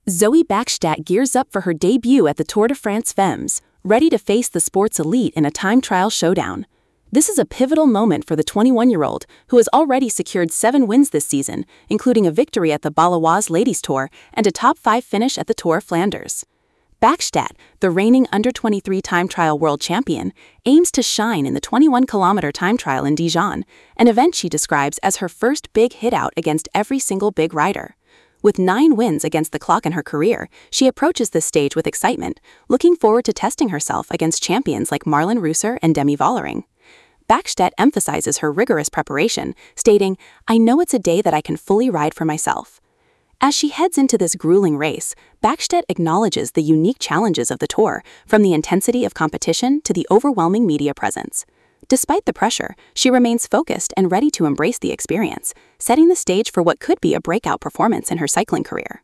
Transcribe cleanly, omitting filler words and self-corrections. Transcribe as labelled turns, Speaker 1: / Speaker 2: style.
Speaker 1: Zoe Bachstadt gears up for her debut at the Tour de France Femmes, ready to face the sport's elite in a time trial showdown. This is a pivotal moment for the 21-year-old, who has already secured 7 wins this season, including a victory at the Baloise Ladies Tour and a top-5 finish at the Tour Flanders. Bachstadt, the reigning under-23 time trial world champion, aims to shine in the 21-kilometer time trial in Dijon, an event she describes as her first big hit-out against every single big rider. With 9 wins against the clock in her career, she approaches this stage with excitement, looking forward to testing herself against champions like Marlen Reusser and Demi Vollering. Bachstadt emphasizes her rigorous preparation, stating, "I know it's a day that I can fully ride for myself." As she heads into this grueling race, Bachstadt acknowledges the unique challenges of the tour, from the intensity of competition to the overwhelming media presence. Despite the pressure, she remains focused and ready to embrace the experience, setting the stage for what could be a breakout performance in her cycling career.